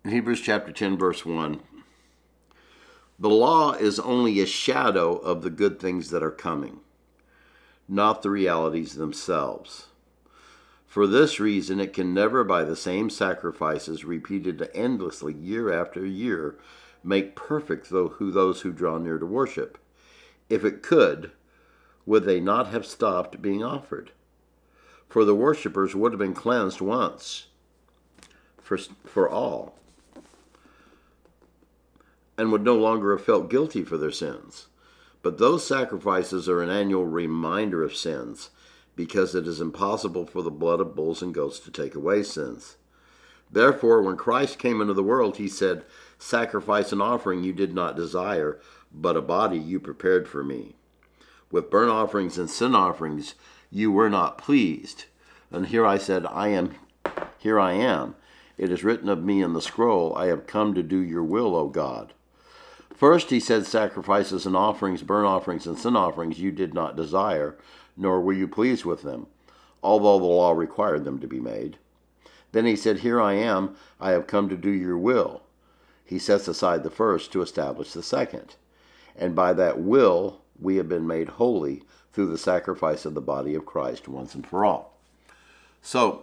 Hebrews chapter 10, verse 1. The law is only a shadow of the good things that are coming, not the realities themselves. For this reason, it can never, by the same sacrifices repeated endlessly year after year, make perfect those who draw near to worship. If it could, would they not have stopped being offered? For the worshippers would have been cleansed once for all, and would no longer have felt guilty for their sins. But those sacrifices are an annual reminder of sins, because it is impossible for the blood of bulls and goats to take away sins. Therefore, when Christ came into the world, he said, "Sacrifice and offering you did not desire, but a body you prepared for me. With burnt offerings and sin offerings you were not pleased. And here I said, here I am. It is written of me in the scroll, I have come to do your will, O God." First he said, "Sacrifices and offerings, burnt offerings and sin offerings you did not desire, nor were you pleased with them, although the law required them to be made." Then he said, "Here I am, I have come to do your will." He sets aside the first to establish the second. And by that will we have been made holy through the sacrifice of the body of Christ once and for all. So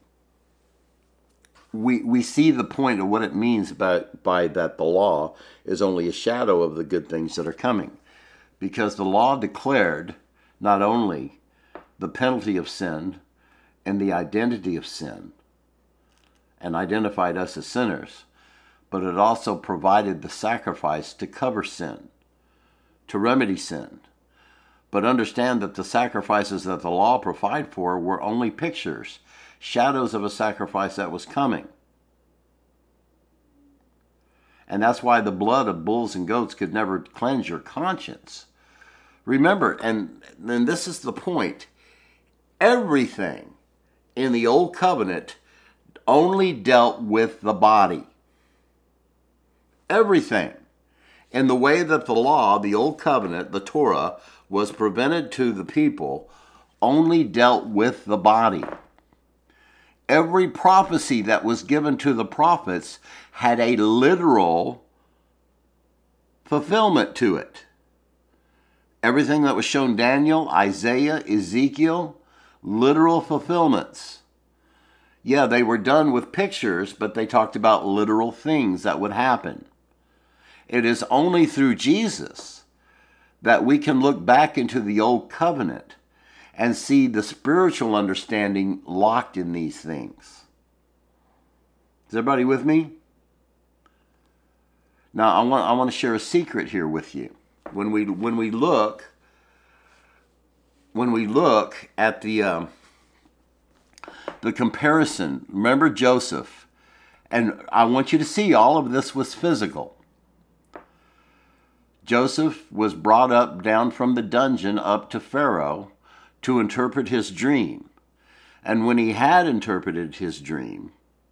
we see the point of what it means by that the law is only a shadow of the good things that are coming. Because the law declared not only the penalty of sin and the identity of sin and identified us as sinners, but it also provided the sacrifice to cover sin, to remedy sin. But understand that the sacrifices that the law provided for were only pictures, shadows of a sacrifice that was coming. And that's why the blood of bulls and goats could never cleanse your conscience. Remember, and this is the point, everything in the Old Covenant only dealt with the body. Everything. In the way that the law, the Old Covenant, the Torah, was presented to the people, only dealt with the body. Every prophecy that was given to the prophets had a literal fulfillment to it. Everything that was shown Daniel, Isaiah, Ezekiel, literal fulfillments. Yeah, they were done with pictures, but they talked about literal things that would happen. It is only through Jesus that we can look back into the Old Covenant and see the spiritual understanding locked in these things. Is everybody with me? Now, I want to share a secret here with you. When we look at the comparison, remember Joseph, and I want you to see all of this was physical. Joseph was brought up down from the dungeon up to Pharaoh to interpret his dream. And when he had interpreted his dream,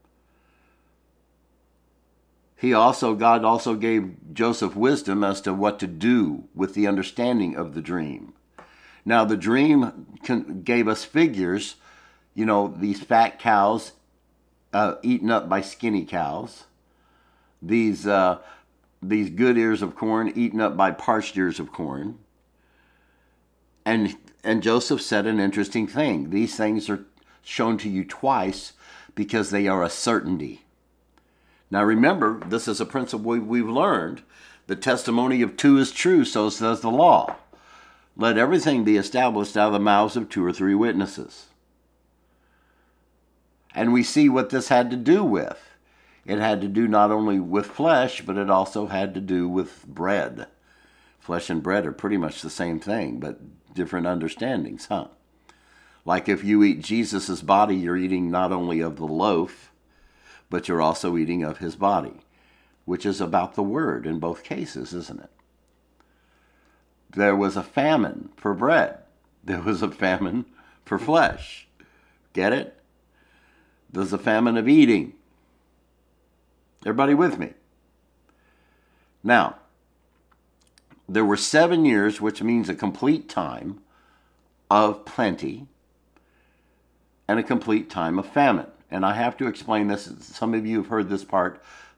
God also gave Joseph wisdom as to what to do with the understanding of the dream. Now, the dream gave us figures, these fat cows eaten up by skinny cows, these good ears of corn eaten up by parched ears of corn. And Joseph said an interesting thing. These things are shown to you twice because they are a certainty. Now remember, this is a principle we've learned. The testimony of two is true, so says the law. Let everything be established out of the mouths of 2 or 3 witnesses. And we see what this had to do with. It had to do not only with flesh, but it also had to do with bread. Flesh and bread are pretty much the same thing, but different understandings, huh? Like if you eat Jesus' body, you're eating not only of the loaf, but you're also eating of his body, which is about the word in both cases, isn't it? There was a famine for bread. There was a famine for flesh. Get it? There's a famine of eating. Everybody with me? Now, there were 7 years, which means a complete time of plenty and a complete time of famine. And I have to explain this. Some of you have heard this part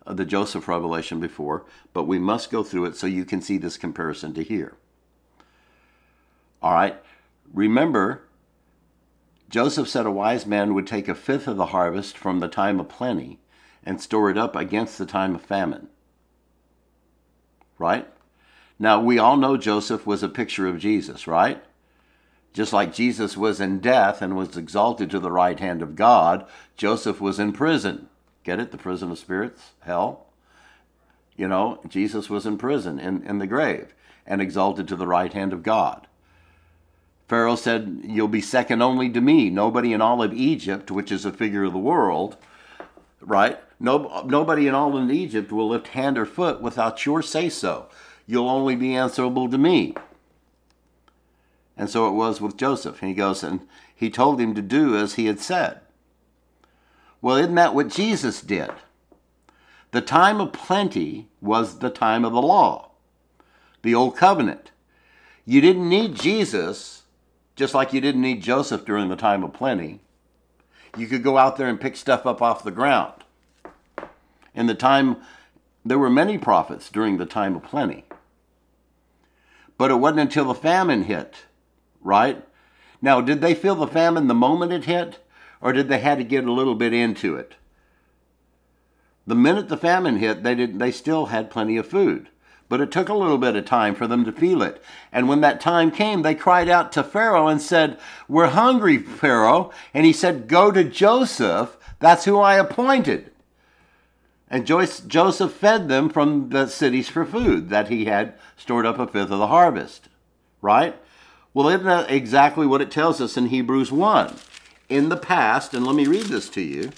the Joseph revelation before, but we must go through it so you can see this comparison to here. All right. Remember, Joseph said a wise man would take a fifth of the harvest from the time of plenty and store it up against the time of famine. Right? Now, we all know Joseph was a picture of Jesus, right? Just like Jesus was in death and was exalted to the right hand of God, Joseph was in prison. Get it? The prison of spirits, hell. You know, Jesus was in prison, in the grave, and exalted to the right hand of God. Pharaoh said, you'll be second only to me. Nobody in all of Egypt, which is a figure of the world, right? Nobody in all of Egypt will lift hand or foot without your say-so. You'll only be answerable to me. And so it was with Joseph. And he goes, and he told him to do as he had said. Well, isn't that what Jesus did? The time of plenty was the time of the law, the old covenant. You didn't need Jesus, just like you didn't need Joseph during the time of plenty. You could go out there and pick stuff up off the ground. In the time, there were many prophets during the time of plenty. But it wasn't until the famine hit, right? Now, did they feel the famine the moment it hit? Or did they have to get a little bit into it? The minute the famine hit, they still had plenty of food. But it took a little bit of time for them to feel it. And when that time came, they cried out to Pharaoh and said, we're hungry, Pharaoh. And he said, go to Joseph. That's who I appointed. And Joseph fed them from the cities for food that he had stored up a fifth of the harvest. Right? Well, isn't that exactly what it tells us in Hebrews 1? In the past, and let me read this to you.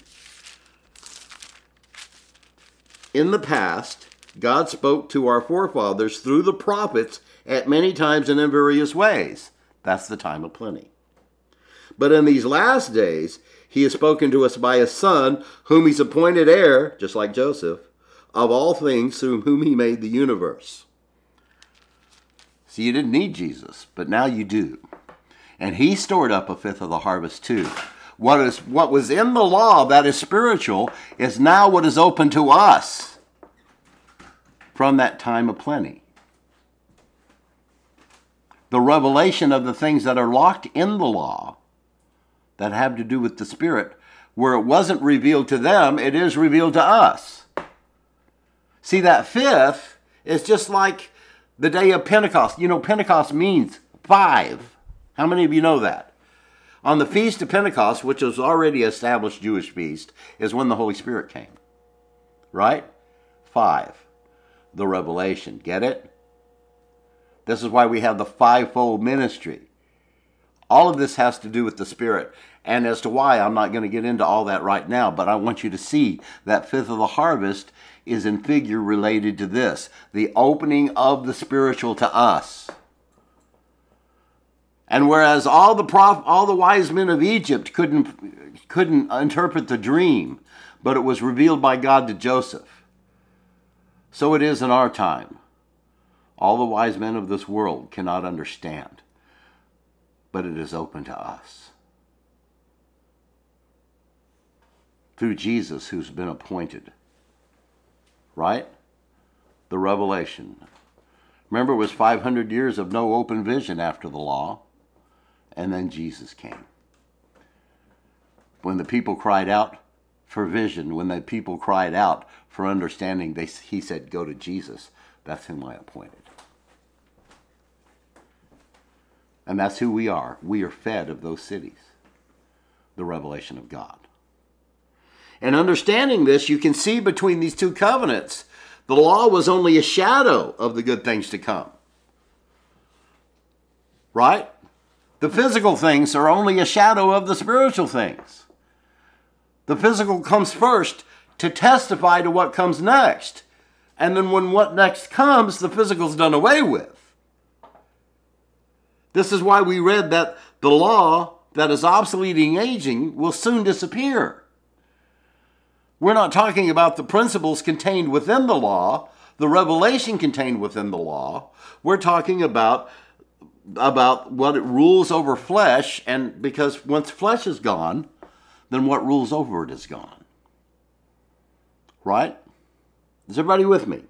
In the past, God spoke to our forefathers through the prophets at many times and in various ways. That's the time of plenty. But in these last days, he has spoken to us by a Son, whom he's appointed heir, just like Joseph, of all things through whom he made the universe. See, you didn't need Jesus, but now you do. And he stored up a fifth of the harvest too. What was in the law that is spiritual is now what is open to us from that time of plenty. The revelation of the things that are locked in the law that have to do with the Spirit, where it wasn't revealed to them, it is revealed to us. See, that fifth is just like the day of Pentecost. You know, Pentecost means 5. How many of you know that? On the Feast of Pentecost, which was already established Jewish feast, is when the Holy Spirit came. Right? 5. The revelation. Get it? This is why we have the fivefold ministry. All of this has to do with the Spirit. And as to why, I'm not going to get into all that right now, but I want you to see that fifth of the harvest is in figure related to this. The opening of the spiritual to us. And whereas all the wise men of Egypt couldn't interpret the dream, but it was revealed by God to Joseph, so it is in our time. All the wise men of this world cannot understand, but it is open to us. Through Jesus, who's been appointed. Right? The revelation. Remember, it was 500 years of no open vision after the law. And then Jesus came. When the people cried out for vision, when the people cried out for understanding, he said, go to Jesus. That's whom I appointed. And that's who we are. We are fed of those cities. The revelation of God. And understanding this, you can see between these two covenants, the law was only a shadow of the good things to come. Right? The physical things are only a shadow of the spiritual things. The physical comes first to testify to what comes next. And then when what next comes, the physical's done away with. This is why we read that the law that is obsolete and aging will soon disappear. We're not talking about the principles contained within the law, the revelation contained within the law. We're talking about what it rules over flesh, and because once flesh is gone, then what rules over it is gone. Right? Is everybody with me?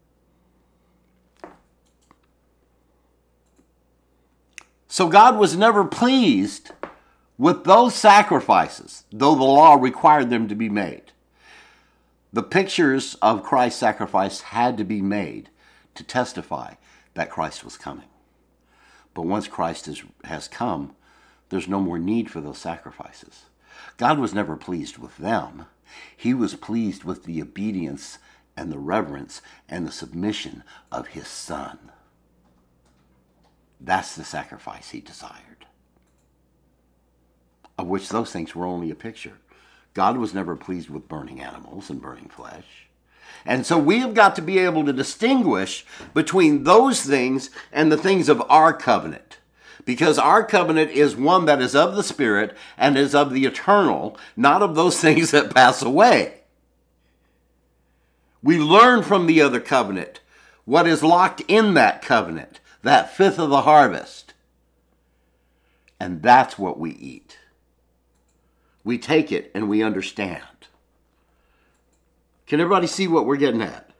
So God was never pleased with those sacrifices, though the law required them to be made. The pictures of Christ's sacrifice had to be made to testify that Christ was coming. But once Christ has come, there's no more need for those sacrifices. God was never pleased with them. He was pleased with the obedience and the reverence and the submission of his Son. That's the sacrifice he desired, of which those things were only a picture. God was never pleased with burning animals and burning flesh. And so we have got to be able to distinguish between those things and the things of our covenant. Because our covenant is one that is of the Spirit and is of the eternal, not of those things that pass away. We learn from the other covenant what is locked in that covenant, that fifth of the harvest. And that's what we eat. We take it and we understand. Can everybody see what we're getting at?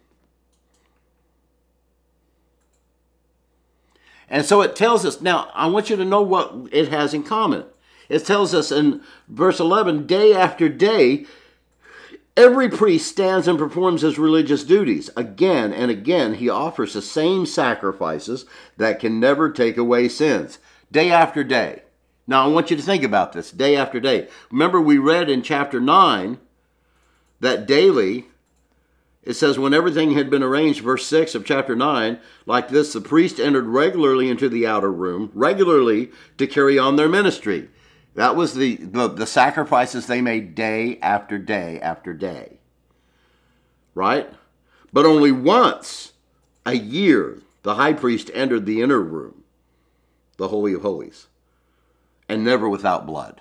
And so it tells us, now I want you to know what it has in common. It tells us in verse 11, day after day, every priest stands and performs his religious duties. Again and again, he offers the same sacrifices that can never take away sins. Day after day. Now, I want you to think about this, day after day. Remember, we read in chapter 9 that daily, it says, when everything had been arranged, verse 6 of chapter 9, like this, the priest entered regularly into the outer room, regularly to carry on their ministry. That was the sacrifices they made day after day after day. Right? But only once a year, the high priest entered the inner room, the Holy of Holies, and never without blood.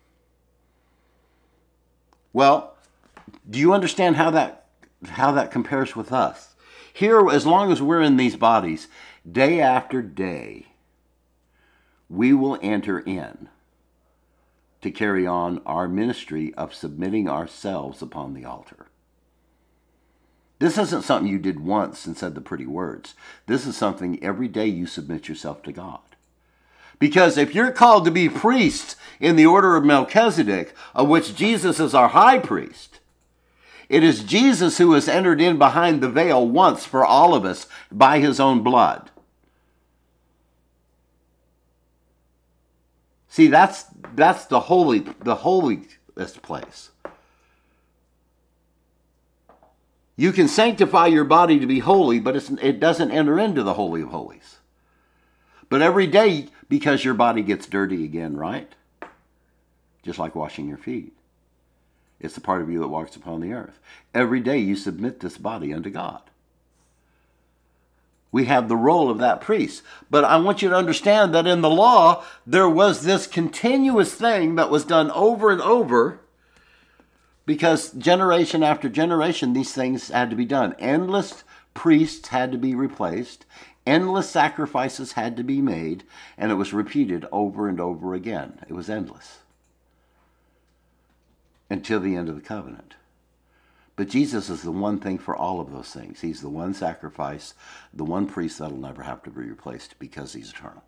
Well, do you understand how that compares with us? Here, as long as we're in these bodies, day after day, we will enter in to carry on our ministry of submitting ourselves upon the altar. This isn't something you did once and said the pretty words. This is something every day you submit yourself to God. Because if you're called to be priests in the order of Melchizedek, of which Jesus is our high priest, it is Jesus who has entered in behind the veil once for all of us by his own blood. See, that's the holiest place. You can sanctify your body to be holy, but it doesn't enter into the Holy of Holies. But every day, because your body gets dirty again, right? Just like washing your feet. It's the part of you that walks upon the earth. Every day you submit this body unto God. We have the role of that priest. But I want you to understand that in the law, there was this continuous thing that was done over and over, because generation after generation, these things had to be done. Endless priests had to be replaced. Endless sacrifices had to be made, and it was repeated over and over again. It was endless until the end of the covenant. But Jesus is the one thing for all of those things. He's the one sacrifice, the one priest that'll never have to be replaced because he's eternal.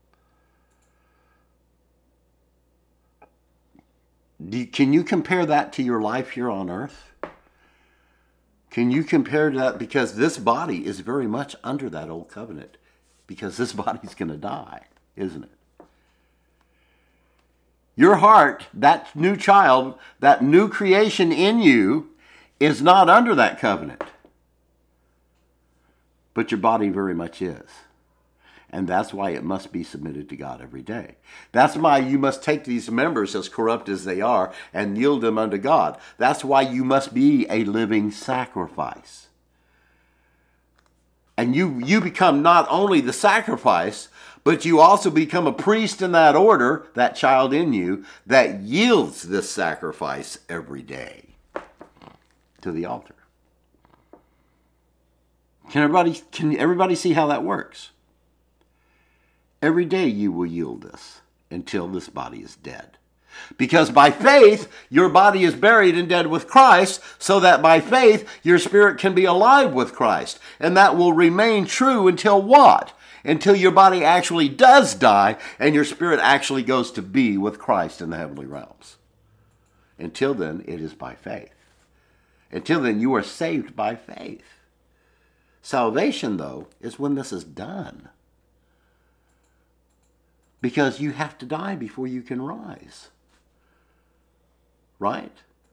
Can you compare that to your life here on earth? Can you compare that? Because this body is very much under that old covenant. Because this body's going to die, isn't it? Your heart, that new child, that new creation in you, is not under that covenant. But your body very much is. And that's why it must be submitted to God every day. That's why you must take these members, as corrupt as they are, and yield them unto God. That's why you must be a living sacrifice. And you become not only the sacrifice, but you also become a priest in that order, that child in you, that yields this sacrifice every day to the altar. Can everybody see how that works? Every day you will yield this until this body is dead. Because by faith, your body is buried and dead with Christ, so that by faith, your spirit can be alive with Christ. And that will remain true until what? Until your body actually does die and your spirit actually goes to be with Christ in the heavenly realms. Until then, it is by faith. Until then, you are saved by faith. Salvation, though, is when this is done. Because you have to die before you can rise. Right?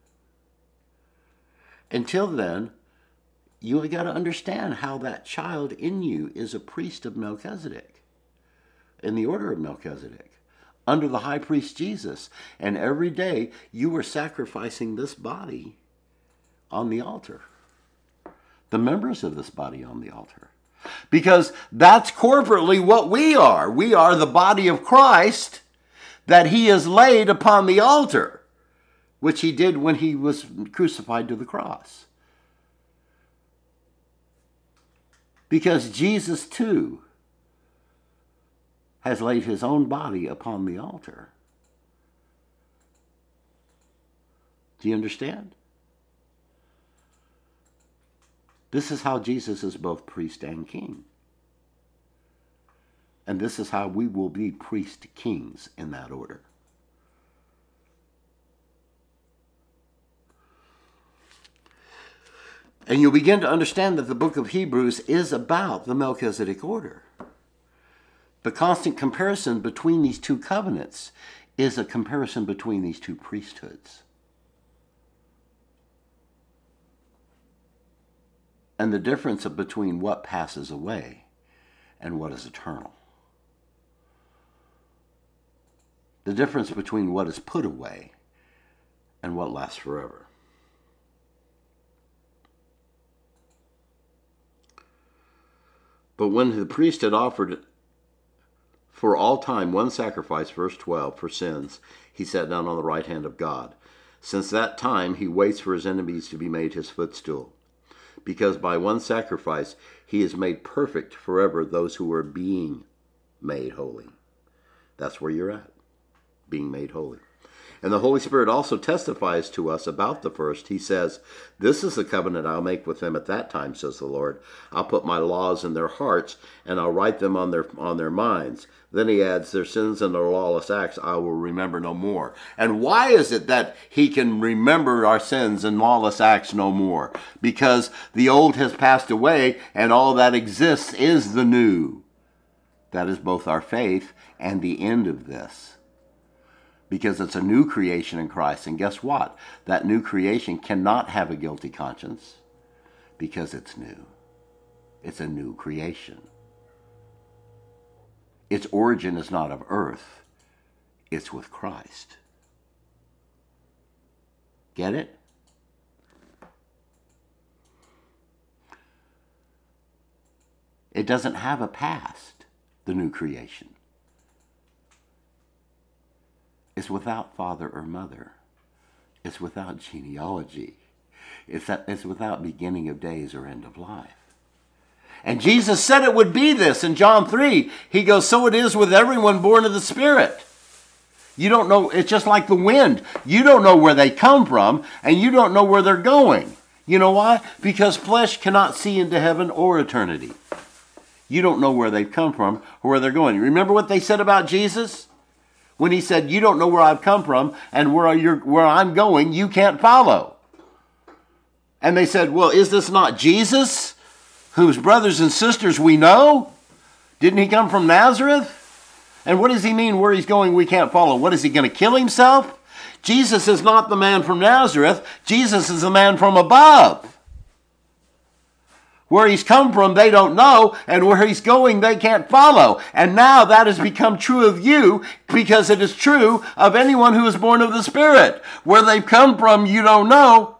Until then, you've got to understand how that child in you is a priest of Melchizedek, in the order of Melchizedek, under the high priest Jesus. And every day you are sacrificing this body on the altar, the members of this body on the altar. Because that's corporately what we are. We are the body of Christ that he has laid upon the altar, which he did when he was crucified to the cross. Because Jesus, too, has laid his own body upon the altar. Do you understand? This is how Jesus is both priest and king. And this is how we will be priest kings in that order. And you'll begin to understand that the book of Hebrews is about the Melchizedek order. The constant comparison between these two covenants is a comparison between these two priesthoods. And the difference between what passes away and what is eternal. The difference between what is put away and what lasts forever. But when the priest had offered for all time one sacrifice, verse 12, for sins, he sat down on the right hand of God. Since that time he waits for his enemies to be made his footstool. Because by one sacrifice he has made perfect forever those who are being made holy. That's where you're at, being made holy. And the Holy Spirit also testifies to us about the first. He says, "This is the covenant I'll make with them at that time, says the Lord. I'll put my laws in their hearts, and I'll write them on their minds." Then he adds, "Their sins and their lawless acts I will remember no more." And why is it that he can remember our sins and lawless acts no more? Because the old has passed away, and all that exists is the new. That is both our faith and the end of this. Because it's a new creation in Christ. And guess what? That new creation cannot have a guilty conscience because it's new. It's a new creation. Its origin is not of earth. It's with Christ. Get it? It doesn't have a past, the new creation. It's without father or mother. It's without genealogy. It's without beginning of days or end of life. And Jesus said it would be this in John 3. He goes, "So it is with everyone born of the Spirit." You don't know, it's just like the wind. You don't know where they come from, and you don't know where they're going. You know why? Because flesh cannot see into heaven or eternity. You don't know where they've come from or where they're going. Remember what they said about Jesus? When he said, "You don't know where I've come from, and where I'm going, you can't follow." And they said, "Well, is this not Jesus, whose brothers and sisters we know? Didn't he come from Nazareth? And what does he mean where he's going we can't follow? What, is he going to kill himself?" Jesus is not the man from Nazareth. Jesus is the man from above. Where he's come from, they don't know, and where he's going, they can't follow. And now that has become true of you, because it is true of anyone who is born of the Spirit. Where they've come from, you don't know.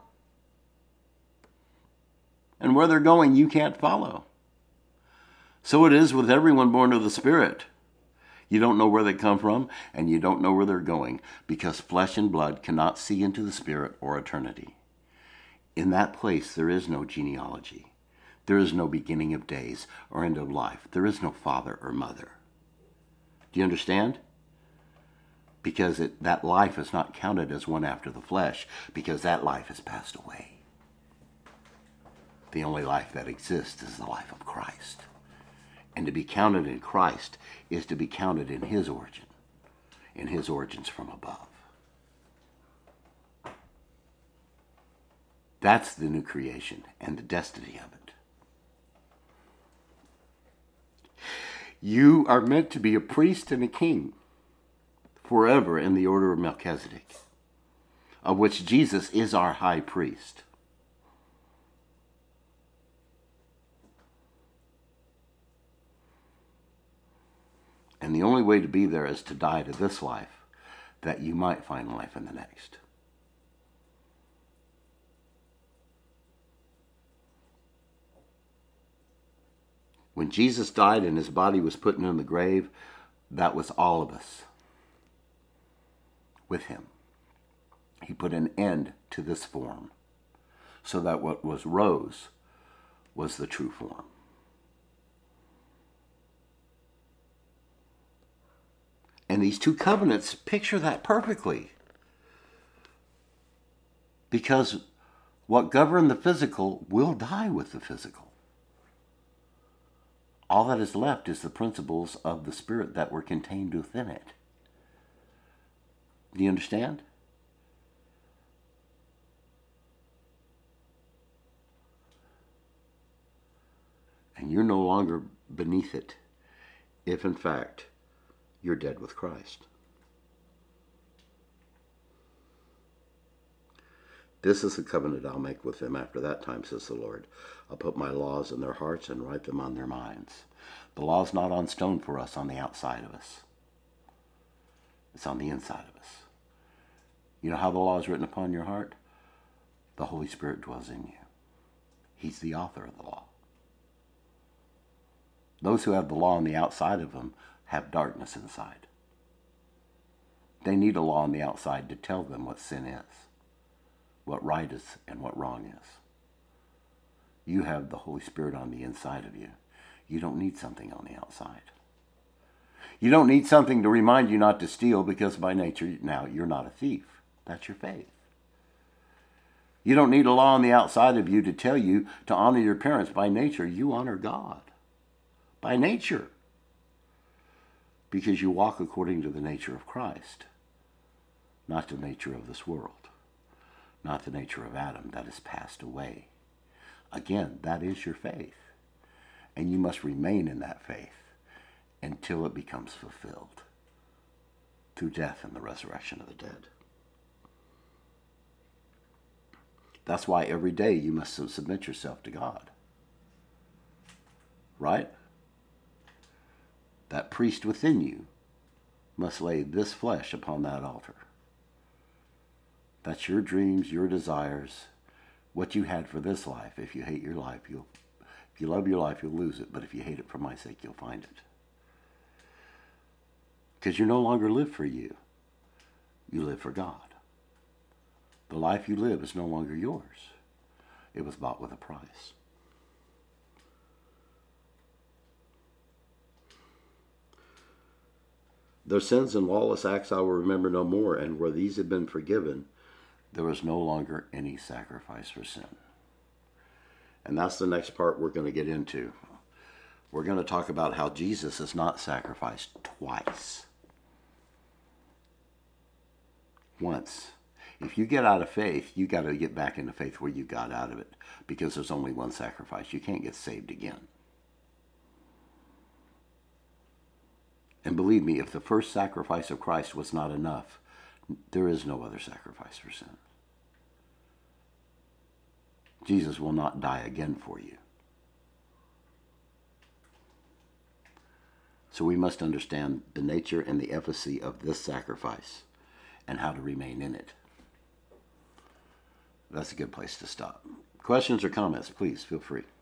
And where they're going, you can't follow. So it is with everyone born of the Spirit. You don't know where they come from, and you don't know where they're going, because flesh and blood cannot see into the Spirit or eternity. In that place, there is no genealogy. There is no beginning of days or end of life. There is no father or mother. Do you understand? because that life is not counted as one after the flesh, because that life has passed away. The only life that exists is the life of Christ. And to be counted in Christ is to be counted in his origin, in his origins from above. That's the new creation and the destiny of it. You are meant to be a priest and a king forever in the order of Melchizedek, of which Jesus is our high priest. And the only way to be there is to die to this life, that you might find life in the next. When Jesus died and his body was put in the grave, that was all of us with him. He put an end to this form, so that what was rose was the true form. And these two covenants picture that perfectly. Because what governed the physical will die with the physical. All that is left is the principles of the spirit that were contained within it. Do you understand? And you're no longer beneath it, if in fact you're dead with Christ. This is the covenant I'll make with them after that time, says the Lord. I'll put my laws in their hearts and write them on their minds. The law's not on stone for us on the outside of us. It's on the inside of us. You know how the law is written upon your heart? The Holy Spirit dwells in you. He's the author of the law. Those who have the law on the outside of them have darkness inside. They need a law on the outside to tell them what sin is, what right is, and what wrong is. You have the Holy Spirit on the inside of you. You don't need something on the outside. You don't need something to remind you not to steal, because by nature, now, you're not a thief. That's your faith. You don't need a law on the outside of you to tell you to honor your parents. By nature, you honor God. By nature. Because you walk according to the nature of Christ, not the nature of this world, not the nature of Adam that has passed away. Again, that is your faith, and you must remain in that faith until it becomes fulfilled through death and the resurrection of the dead. That's why every day you must submit yourself to God. Right? That priest within you must lay this flesh upon that altar. That's your dreams, your desires, what you had for this life. If you hate your life, if you love your life, you'll lose it. But if you hate it for my sake, you'll find it. Because you no longer live for you. You live for God. The life you live is no longer yours. It was bought with a price. Their sins and lawless acts I will remember no more, and where these have been forgiven, there is no longer any sacrifice for sin. And that's the next part we're going to get into. We're going to talk about how Jesus is not sacrificed twice. Once. If you get out of faith, you got to get back into faith where you got out of it, because there's only one sacrifice. You can't get saved again. And believe me, if the first sacrifice of Christ was not enough, there is no other sacrifice for sin. Jesus will not die again for you. So we must understand the nature and the efficacy of this sacrifice and how to remain in it. That's a good place to stop. Questions or comments, please feel free.